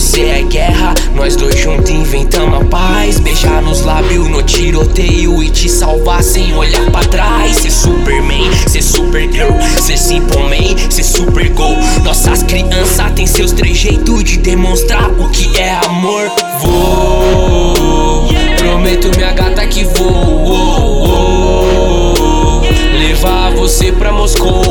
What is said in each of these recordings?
você é guerra, nós dois juntos inventamos a paz. Beijar nos lábios no tiroteio e te salvar sem olhar pra trás. Cê Superman, cê Supergirl, cê Simple Man, cê Supergirl. Nossas crianças têm seus trejeitos de demonstrar o que é amor. Vou, prometo minha gata que vou levar você pra Moscou.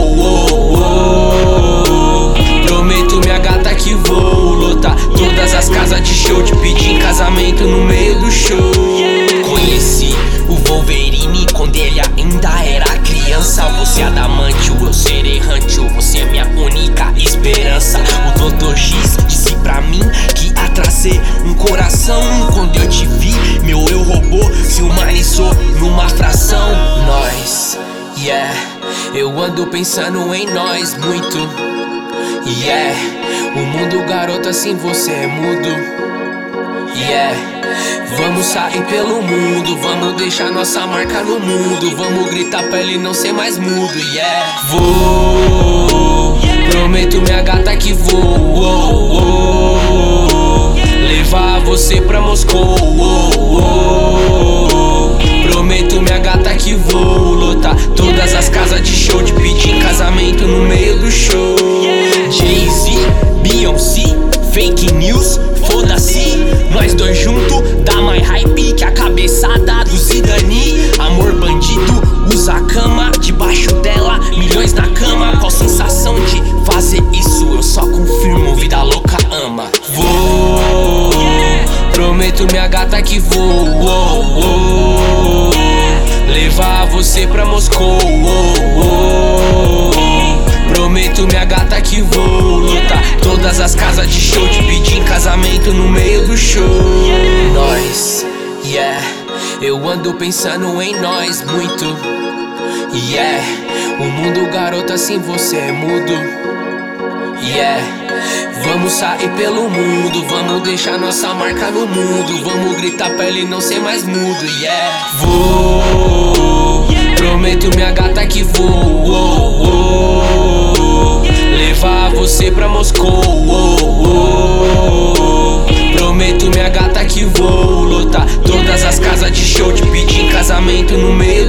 Prometo minha gata que vou lotar todas as casas de show, te pedir em casamento no meio do show. Conheci o Wolverine quando ele ainda era criança. Você é adamantio, eu serei errante, você é minha única esperança. O Dr. X disse pra mim que ia trazer um coração. Quando eu te vi, meu eu robô se humanizou numa fração. Nós, yeah, eu ando pensando em nós muito. Yeah, o mundo garoto assim você é mudo. Yeah, vamos sair pelo mundo, vamos deixar nossa marca no mundo. Vamos gritar pra ele não ser mais mudo. Yeah, vou, prometo minha gata que vou levar você pra Moscou. Prometo minha gata que vou lotar todas as casas de show, te pedir em casamento no meio do show. Jay-Z, Beyoncé, fake news, foda-se. Nós dois juntos, dá mais hype que a cabeçada do Zidane. Amor bandido, usa a cama, debaixo dela, milhões na cama. Qual sensação de fazer isso? Eu só confirmo, vida louca ama. Vou, prometo minha gata que vou levar você pra Moscou. Prometo minha gata que vou lotar todas as casas de show, te pedir em casamento no meio do show. Nós, yeah, eu ando pensando em nós muito. Yeah, o mundo garoto assim você é mudo. Yeah, vamos sair pelo mundo, vamos deixar nossa marca no mundo. Vamos gritar pra ele não ser mais mudo. Yeah, vou, prometo minha gata que vou levar você pra Moscou. Prometo minha gata que vou lotar todas as casas de show, te pedir em casamento no meio